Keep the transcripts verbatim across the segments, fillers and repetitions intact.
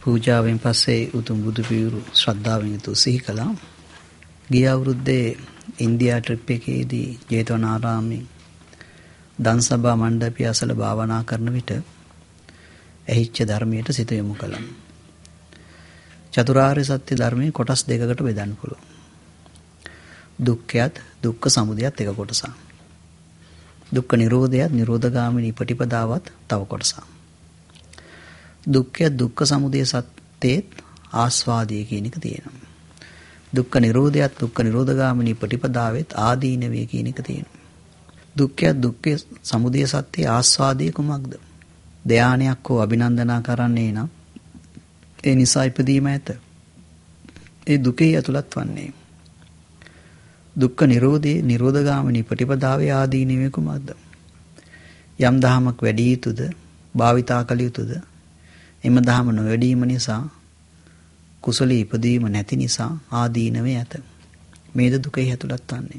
පූජාවෙන් පස්සේ උතුම් බුදු පියුරු ශ්‍රද්ධාවෙන් යුතුව සිහි කළා. ගිය අවුරුද්දේ ඉන්දියා ට්‍රිප් එකේදී ජේතවනාරාමේ දන්සභා මණ්ඩපය අසල භාවනා කරන විට ඇහිච්ච ධර්මයට සිත යොමු කළා. චතුරාර්ය සත්‍ය ධර්මයේ කොටස් දෙකකට බෙදන්න පුළුවන්. දුක්ඛයත් දුක්ඛ සමුදයත් එක කොටසක්. දුක්ඛ නිරෝධයත් නිරෝධගාමිනී ප්‍රතිපදාවත් තව කොටසක්. දුක්ඛය දුක්ඛ සමුදය සත්‍යයේත් ආස්වාදයේ කියන එක තියෙනවා. දුක්ඛ නිරෝධයත් දුක්ඛ නිරෝධගාමිනී ප්‍රතිපදාවෙත් ආදීනවේ කියන එක තියෙනවා. දුක්ඛය දුක්ඛ සමුදය සත්‍යයේ ආස්වාදයේ කුමක්ද? ධානයක් හෝ අභිනන්දනා කරන්නේ නම් ඒ නිසා ඉපදීම ඇත. ඒ දුකේ ඇතුළත් වන්නේ. දුක්ඛ නිරෝධයේ නිරෝධගාමිනී ප්‍රතිපදාවේ ආදීනවේ කුමක්ද? යම් දහමක් වැඩි යුතුද, භාවිතා කළ යුතුද? එම දහම නොවැඩීම නිසා කුසලී ඉපදීම නැති නිසා ආදීනවේ ඇත. මේද දුකේ ඇතුළත් වන්නේ.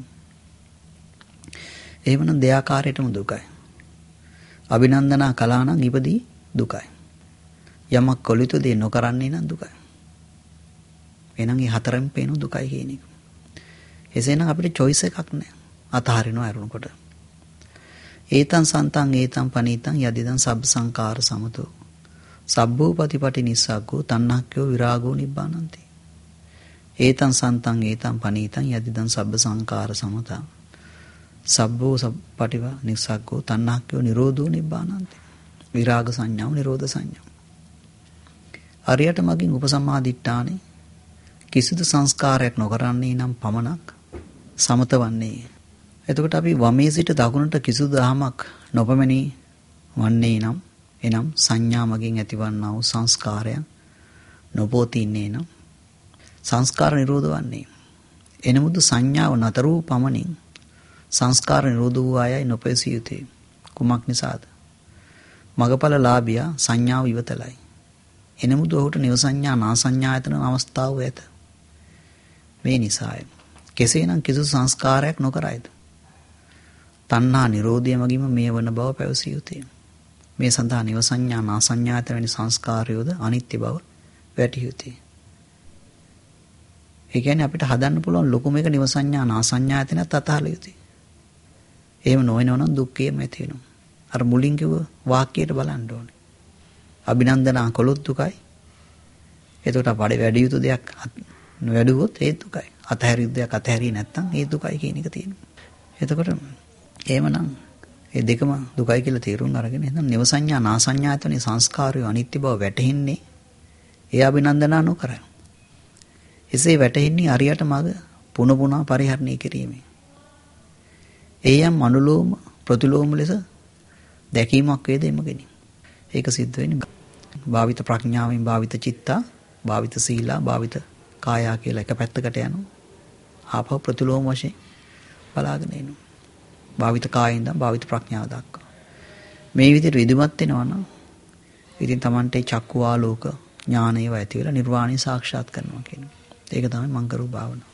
එහෙමනම් දෙයාකාරයටම දුකයි. අභිනන්දනා කළා නම් ඉපදී දුකයි. යමක් කළ යුතු දේ නොකරන්නේ නම් දුකයි. එහෙනම් මේ හතරෙන් පේන දුකයි කියන එක. එසේනම් අපිට choice එකක් නැහැ. අතහරිනවා අරුණකොට. ඒතං සන්තං ඒතං පනීතං යදිදං සබ්බ සංකාර සමතෝ සබ්බෝ පතිපටි නිස්සග්ගෝ තණ්හක්ඛයෝ විරාගෝ නිබ්බානන්ති. ඒතං සන්තං ඒතං පනීතං යදිදං සබ්බ සංකාර සමතා සබ්බෝ පටිව නිස්සග්ගෝ තණ්හක්ඛයෝ නිරෝධෝ නිබ්බානන්ති. විරාග සංඥාව නිරෝධ සංඥාව. අරියට මගින් උපසම්මාදිට්ඨානේ කිසිදු සංස්කාරයක් නොකරන්නේ නම් පමණක් සමතවන්නේ. එතකොට අපි වමේ සිට දකුණට කිසිදු දහමක් නොපමණී වන්නේ නම් එනම් සංඥා මගින් ඇතිවන්නා වූ සංස්කාරයන් නොපෝතින්නේ නම් සංස්කාර නිරෝධ වන්නේ. එනමුදු සංඥාව නතර වූ පමණින් සංස්කාර නිරෝධ වූ අයයි නොපැසිය යුතුය. කුමක් නිසාද? මගඵල ලාභියා සංඥාව ඉවතලයි. එනමුදු ඔහුට නිව සංඥා නා සංඥායතන අවස්ථාව ඇත. මේ නිසාය. කෙසේනම් කිසිදු සංස්කාරයක් නොකරයිද? තණ්හා නිරෝධය මගින්ම මේ වන බව පැවසිය යුතුය. මේ සඳහා නිව සංඥා නා සංඥායතන වැනි සංස්කාරයෝද අනිත්‍ය බව වැටහිය යුතුය. ඒ කියන්නේ අපිට හදන්න පුළුවන් ලොකුම එක නිව සංඥා නා සංඥායතනත් අතහල යුතුය. එහෙම නොවනව නම් දුක්ඛයම ඇති වෙනවා. අර මුලින් කිව්ව වාක්‍යයට බලන්න ඕනේ. අභිනන්දනා කළොත් දුකයි. එතකොට අපඩ වැඩි යුතු දෙයක් නොවැඩුවොත් ඒ දුකයි. අතහැරිය යුතු දෙයක් අතහැරියේ නැත්නම් ඒ දුකයි කියන එක තියෙනවා. එතකොට එහෙමනම් මේ දෙකම දුකයි කියලා තේරුම් අරගෙන එහෙනම් නිව සංඥා නා සංඥායතනේ සංස්කාරය අනිත්‍ය බව වැටහෙන්නේ ඒ අභිනන්දනා නොකර. එසේ වැටෙන්නේ අරියට මග පුන පුනා පරිහරණය කිරීමේ. ඒ යම් මනුලෝම ප්‍රතිලෝම ලෙස දැකීමක් වේද එමගිනි. ඒක සිද්ධ වෙන්නේ භාවිත ප්‍රඥාවෙන් භාවිත චිත්තා, භාවිත සීලා, භාවිත කායා කියලා එක පැත්තකට යනවා. ආපහු ප්‍රතිලෝම වශයෙන් බලාගෙන එනවා. භාවිත කායෙන් ඉඳන් භාවිත ප්‍රඥාව දක්වා. මේ විදිහට විදිමත් වෙනවා නම් ඉතින් Tamante චක්කු ආලෝක ඥානයව ඇති වෙලා නිර්වාණය සාක්ෂාත් කරනවා කියනවා. ඒක තමයි මං කරු භාවනාව.